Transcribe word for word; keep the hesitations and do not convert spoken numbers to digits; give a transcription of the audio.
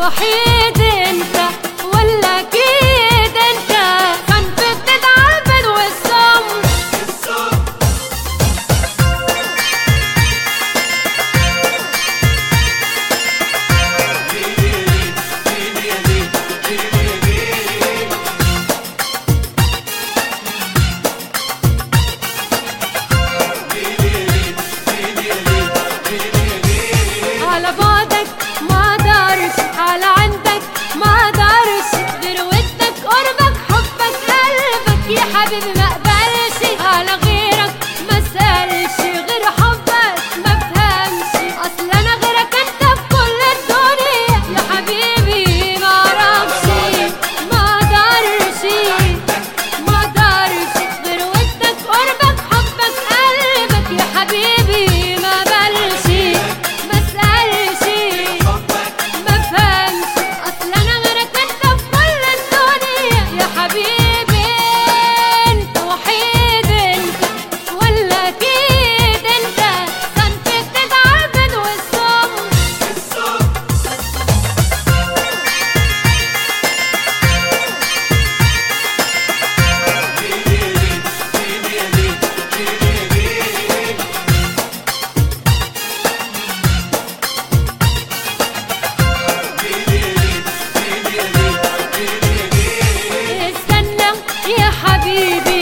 وحيد انت ولا اكيد انت كان بتدعى البدو والصم على بعدك ما دارش، على عندك ما دارش، غير ودك قربك حبك قلبك يا حبيبي ما اقبلش، على غيرك ما سالش، غير حبك ما فهمش، اصل انا غيرك انت في كل الدنيا يا حبيبي ما اعرفش، ما دارش ما دارش، غير ودك قربك حبك قلبك يا حبيبي ما بلش ما سالش ما فهمش، اصل انا غيرك انت في كل الدنيا يا حبيبي، انت وحيد انت ولا اكيد انت كان بتدعى البدو والصم استنى يا حبيبي